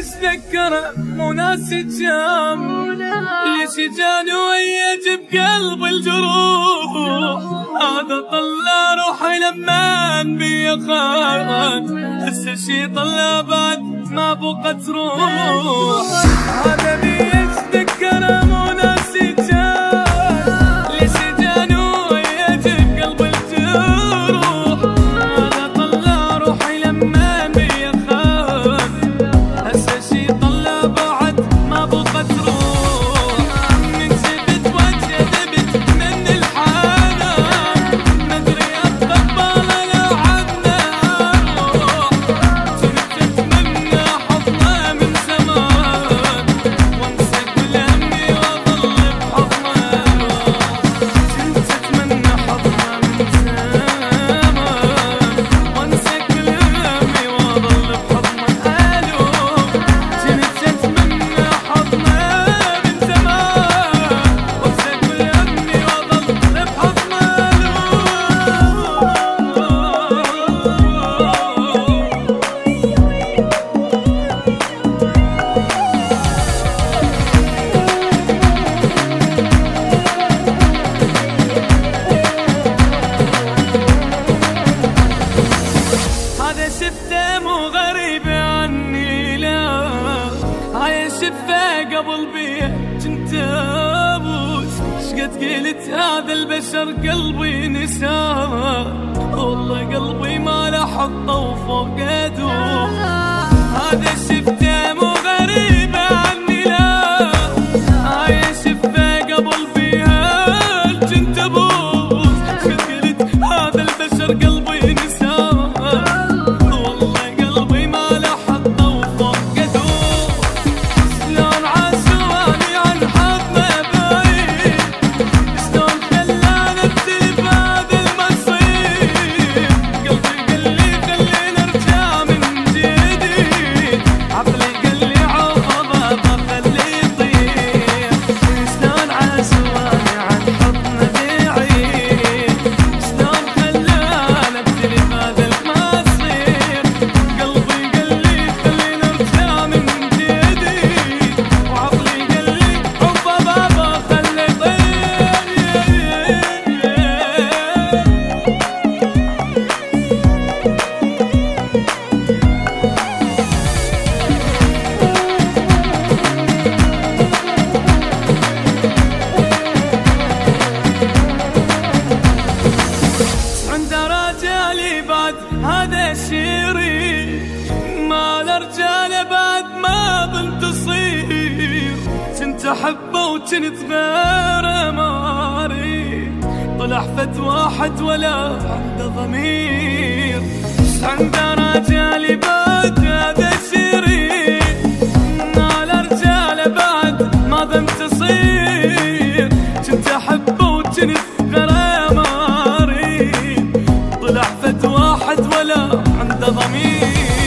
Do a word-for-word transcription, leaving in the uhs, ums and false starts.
اتذكر مو ناسي جام ليش جاني ويجي بقلب الجروح. هذا طلع روحي لما بي خان هسه شي طلع بعد ما بقى تروح. هذا بي اتذكر مو ناسي جام ليش جاني ويجي بقلب الجروح. هذا طلع روحي لما بي شفته مو غريب عني لا. هاي شفته قبل بيه كنت ابوس. شقد قلت هذا البشر قلبي نساه والله قلبي ما له حطه وفوق ادوس. هذا شفته مو غريب عني لا. هاي شفته قبل بيه كنت ابوس. شقد قلت هذا البشر قلبي نساه هذا الشريك ما الرجال بعد ما ظن تصير. كنت احبه وكنت غير ماري طلع فت واحد ولا عنده ضمير. عنده رجال بعد هذا الشريك ما الرجال بعد ما ظن تصير. كنت احبه وكنت غير ماري طلع فت واحد ولا عنده ضمير.